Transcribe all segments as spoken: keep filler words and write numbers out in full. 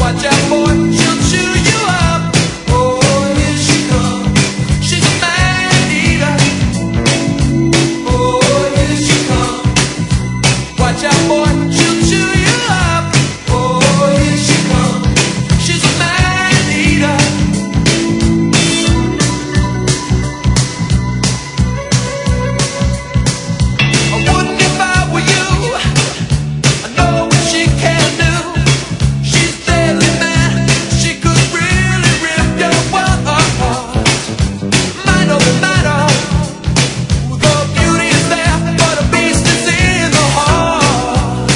Watch out, boy, she'll chew you up. Oh, here she comes. She's a man eater. Oh, here she comes. Watch out, boy, she'll chew you up. Oh, here she comes. She's a man eater. I wouldn't if I were you. I know what she can do. She's deadly mad. She could really rip your world apart. Mind over matter. The beauty is there, but the beast is in the heart.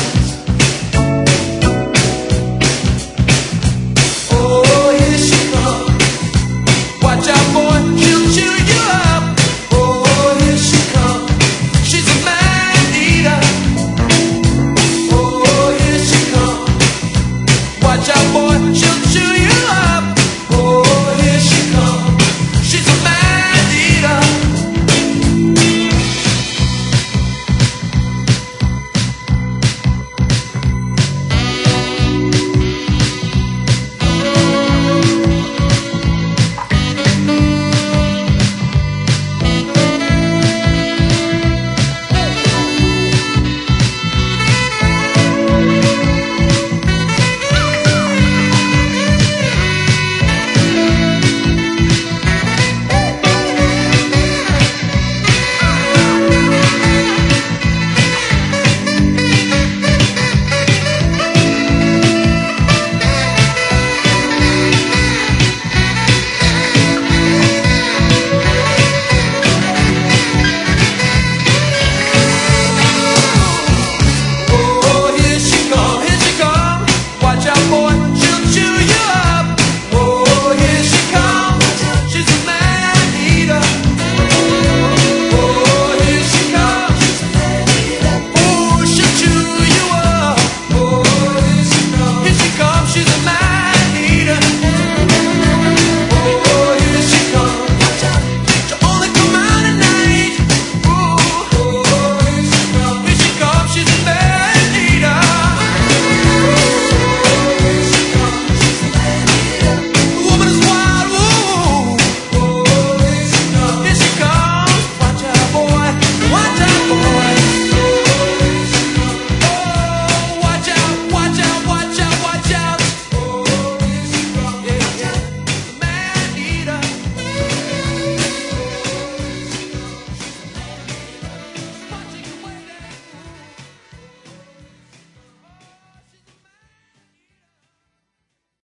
Oh, here she comes. Watch out, boy, she'll chew you up. Oh, here she comes. She's a man eater. Oh, here she comes. Watch out, boy.